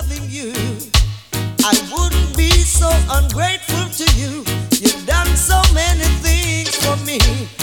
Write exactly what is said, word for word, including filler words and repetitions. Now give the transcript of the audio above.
loving you. I wouldn't be so ungrateful to you. You've done so many things for me.